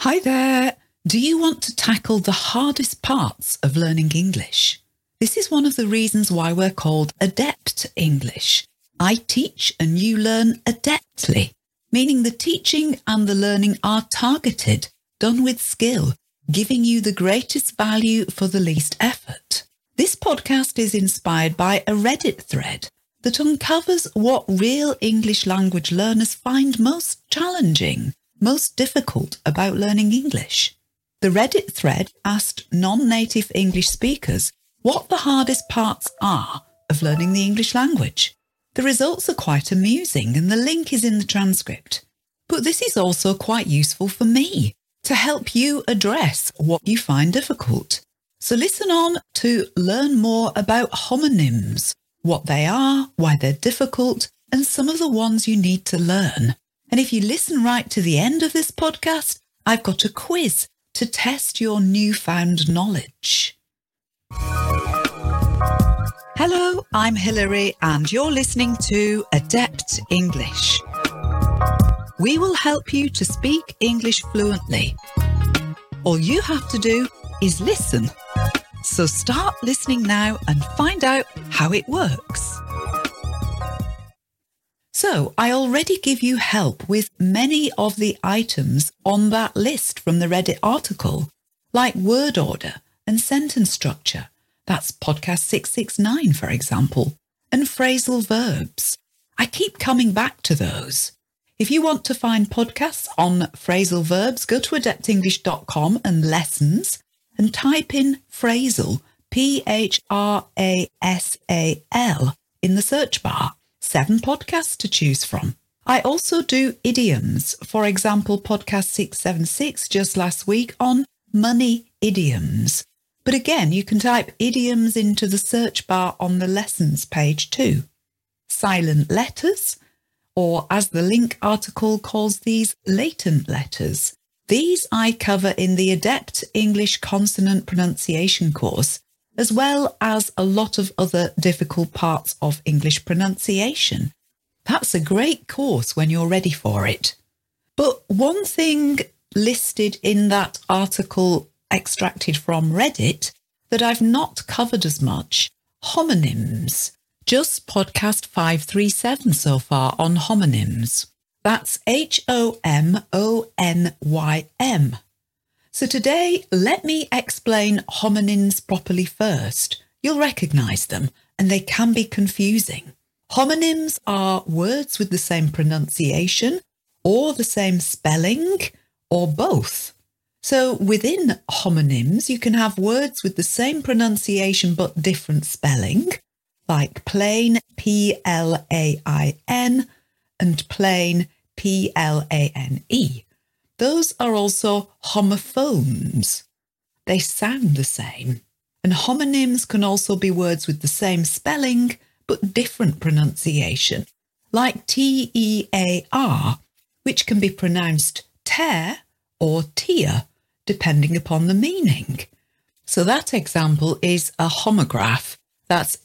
Hi there! Do you want to tackle the hardest parts of learning English? This is one of the reasons why we're called Adept English. I teach and you learn adeptly, meaning the teaching and the learning are targeted, done with skill, giving you the greatest value for the least effort. This podcast is inspired by a Reddit thread that uncovers what real English language learners find most challenging, most difficult about learning English. The Reddit thread asked non-native English speakers what the hardest parts are of learning the English language. The results are quite amusing and the link is in the transcript. But this is also quite useful for me to help you address what you find difficult. So listen on to learn more about homonyms, what they are, why they're difficult, and some of the ones you need to learn. And if you listen right to the end of this podcast, I've got a quiz to test your newfound knowledge. Hello, I'm Hilary and you're listening to Adept English. We will help you to speak English fluently. All you have to do is listen. So start listening now and find out how it works. So I already give you help with many of the items on that list from the Reddit article, like word order and sentence structure. That's podcast 669, for example, and phrasal verbs. I keep coming back to those. If you want to find podcasts on phrasal verbs, go to adeptenglish.com and lessons and type in phrasal, P-H-R-A-S-A-L, in the search bar. 7 podcasts to choose from. I also do idioms. For example, podcast 676 just last week on money idioms. But again, you can type idioms into the search bar on the lessons page too. Silent letters, or as the link article calls these, latent letters. These I cover in the Adept English Consonant Pronunciation course, as well as a lot of other difficult parts of English pronunciation. That's a great course when you're ready for it. But one thing listed in that article extracted from Reddit that I've not covered as much, homonyms. Just podcast 537 so far on homonyms. That's H-O-M-O-N-Y-M. So today, let me explain homonyms properly first. You'll recognise them, and they can be confusing. Homonyms are words with the same pronunciation, or the same spelling, or both. So within homonyms, you can have words with the same pronunciation but different spelling, like plain, P-L-A-I-N, and plain, P-L-A-N-E. Those are also homophones. They sound the same. And homonyms can also be words with the same spelling but different pronunciation, like T-E-A-R, which can be pronounced tear or tear, depending upon the meaning. So that example is a homograph. That's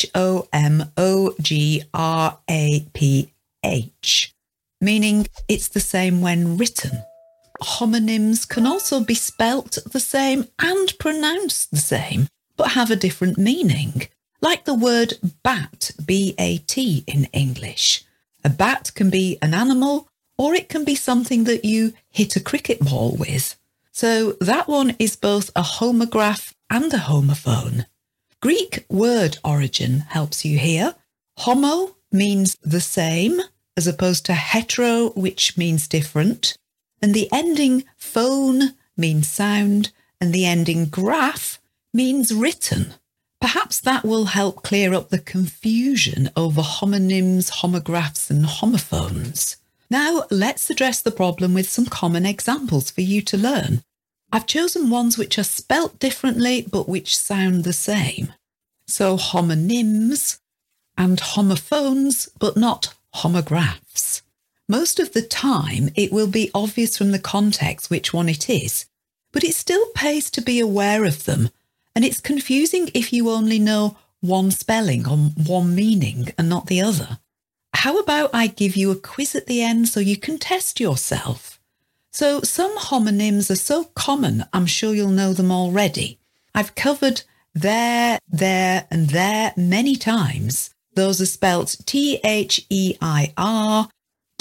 H-O-M-O-G-R-A-P-H, meaning it's the same when written. Homonyms can also be spelt the same and pronounced the same, but have a different meaning, like the word bat, B-A-T in English. A bat can be an animal, or it can be something that you hit a cricket ball with. So that one is both a homograph and a homophone. Greek word origin helps you here. Homo means the same, as opposed to hetero, which means different. And the ending phone means sound, and the ending graph means written. Perhaps that will help clear up the confusion over homonyms, homographs, and homophones. Now, let's address the problem with some common examples for you to learn. I've chosen ones which are spelt differently, but which sound the same. So homonyms and homophones, but not homographs. Most of the time, it will be obvious from the context which one it is, but it still pays to be aware of them, and it's confusing if you only know one spelling or one meaning and not the other. How about I give you a quiz at the end so you can test yourself? So some homonyms are so common, I'm sure you'll know them already. I've covered there, and there many times. Those are spelt T-H-E-I-R,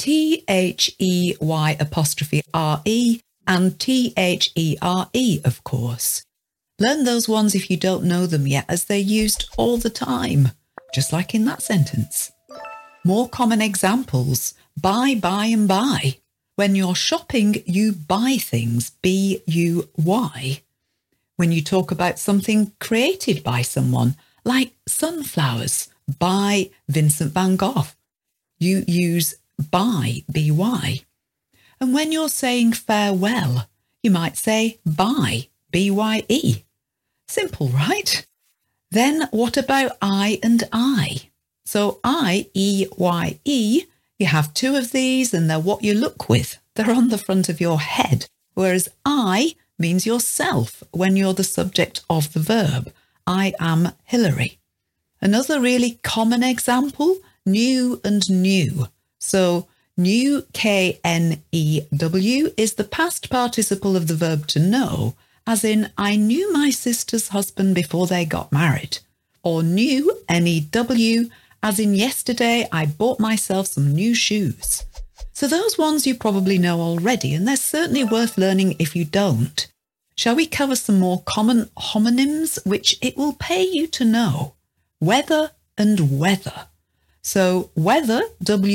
T-H-E-Y'-R-E, and T-H-E-R-E, of course. Learn those ones if you don't know them yet, as they're used all the time, just like in that sentence. More common examples: buy, and buy. When you're shopping, you buy things, B-U-Y. When you talk about something created by someone, like sunflowers, by Vincent van Gogh, you use by, B-Y. And when you're saying farewell, you might say bye, B-Y-E. Simple, right? Then what about I and I? So I, E-Y-E, you have two of these and they're what you look with. They're on the front of your head, whereas I means yourself when you're the subject of the verb. I am Hillary. Another really common example, new and new. So new, K-N-E-W, is the past participle of the verb to know, as in I knew my sister's husband before they got married. Or new, N-E-W, as in yesterday I bought myself some new shoes. So those ones you probably know already, and they're certainly worth learning if you don't. Shall we cover some more common homonyms, which it will pay you to know? Weather and weather. So weather,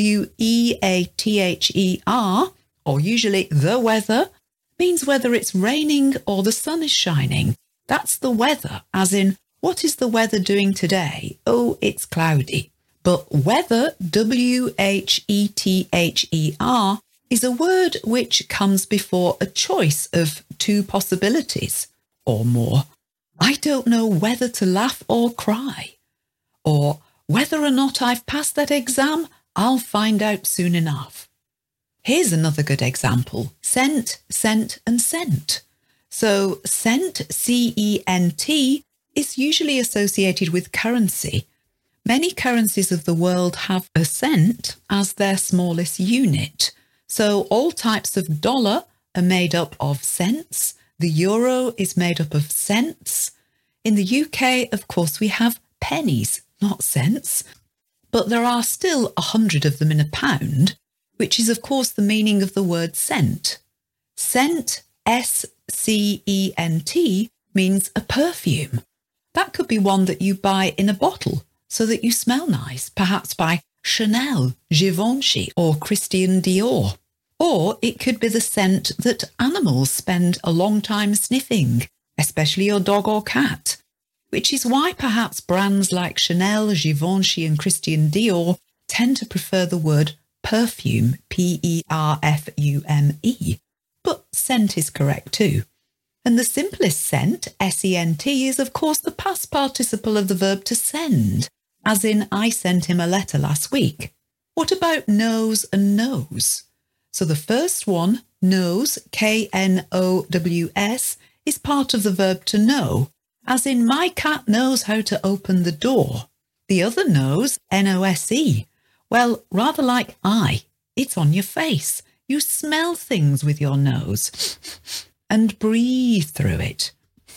W-E-A-T-H-E-R, or usually the weather, means whether it's raining or the sun is shining. That's the weather, as in, what is the weather doing today? Oh, it's cloudy. But weather, W-H-E-T-H-E-R, is a word which comes before a choice of two possibilities or more. I don't know whether to laugh or cry. Or whether or not I've passed that exam, I'll find out soon enough. Here's another good example. Cent, cent, and cent. So cent, C-E-N-T, is usually associated with currency. Many currencies of the world have a cent as their smallest unit. So all types of dollar are made up of cents. The euro is made up of cents. In the UK, of course, we have pennies, not cents. But there are still 100 of them in a pound, which is, of course, the meaning of the word cent. Scent, S-C-E-N-T, means a perfume. That could be one that you buy in a bottle so that you smell nice, perhaps by Chanel, Givenchy, or Christian Dior. Or it could be the scent that animals spend a long time sniffing, especially your dog or cat, which is why perhaps brands like Chanel, Givenchy, and Christian Dior tend to prefer the word perfume, P-E-R-F-U-M-E. But scent is correct too. And the simplest scent, S-E-N-T, is of course the past participle of the verb to send, as in I sent him a letter last week. What about nose and nose? So the first one, nose, K-N-O-W-S, is part of the verb to know, as in my cat knows how to open the door. The other nose, N-O-S-E, well, rather like eye, it's on your face. You smell things with your nose and breathe through it.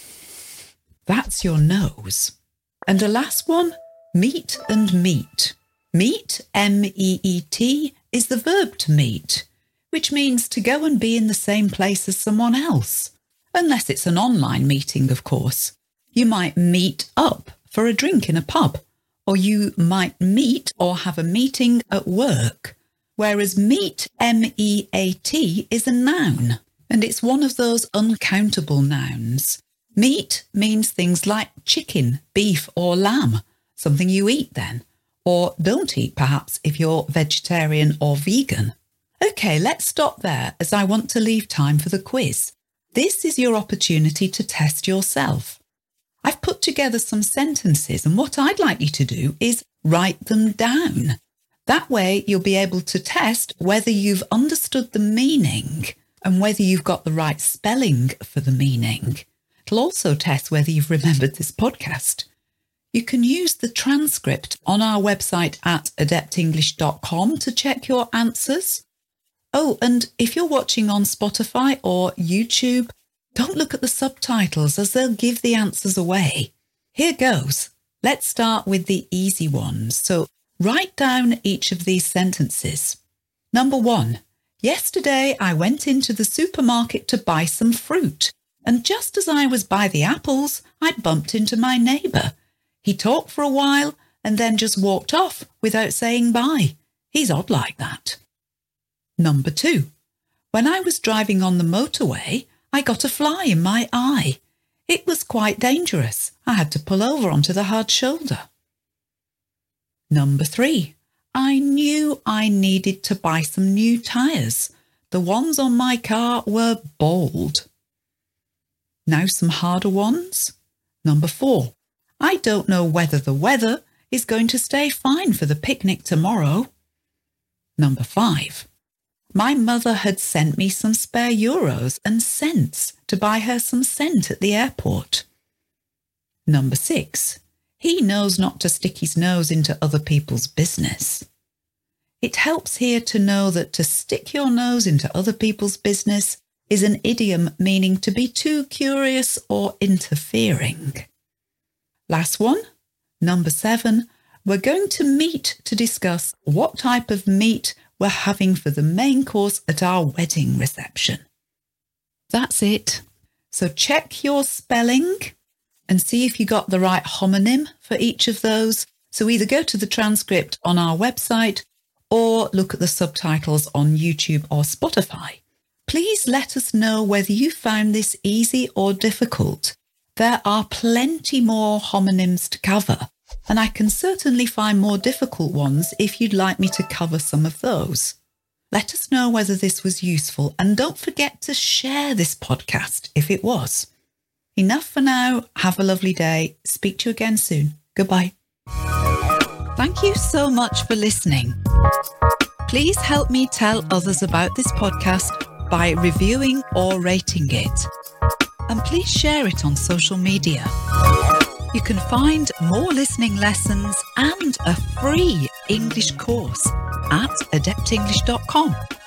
That's your nose. And the last one, meet and meet. Meet, M-E-E-T, is the verb to meet, which means to go and be in the same place as someone else, unless it's an online meeting, of course. You might meet up for a drink in a pub, or you might meet or have a meeting at work, whereas meet, M-E-A-T, is a noun, and it's one of those uncountable nouns. Meat means things like chicken, beef, or lamb, something you eat then, or don't eat perhaps if you're vegetarian or vegan. Okay, let's stop there as I want to leave time for the quiz. This is your opportunity to test yourself. I've put together some sentences, and what I'd like you to do is write them down. That way you'll be able to test whether you've understood the meaning and whether you've got the right spelling for the meaning. It'll also test whether you've remembered this podcast. You can use the transcript on our website at adeptenglish.com to check your answers. Oh, and if you're watching on Spotify or YouTube, don't look at the subtitles as they'll give the answers away. Here goes. Let's start with the easy ones. So write down each of these sentences. Number 1. Yesterday I went into the supermarket to buy some fruit, and just as I was by the apples, I bumped into my neighbour. He talked for a while and then just walked off without saying bye. He's odd like that. Number 2. When I was driving on the motorway, I got a fly in my eye. It was quite dangerous. I had to pull over onto the hard shoulder. Number 3. I knew I needed to buy some new tyres. The ones on my car were bald. Now some harder ones. Number 4. I don't know whether the weather is going to stay fine for the picnic tomorrow. Number 5. My mother had sent me some spare euros and cents to buy her some scent at the airport. Number 6. He knows not to stick his nose into other people's business. It helps here to know that to stick your nose into other people's business is an idiom meaning to be too curious or interfering. Last one, number 7. We're going to meet to discuss what type of meat we're having for the main course at our wedding reception. That's it. So check your spelling and see if you got the right homonym for each of those. So either go to the transcript on our website or look at the subtitles on YouTube or Spotify. Please let us know whether you found this easy or difficult. There are plenty more homonyms to cover, and I can certainly find more difficult ones if you'd like me to cover some of those. Let us know whether this was useful, and don't forget to share this podcast if it was. Enough for now. Have a lovely day. Speak to you again soon. Goodbye. Thank you so much for listening. Please help me tell others about this podcast by reviewing or rating it. And please share it on social media. You can find more listening lessons and a free English course at adeptenglish.com.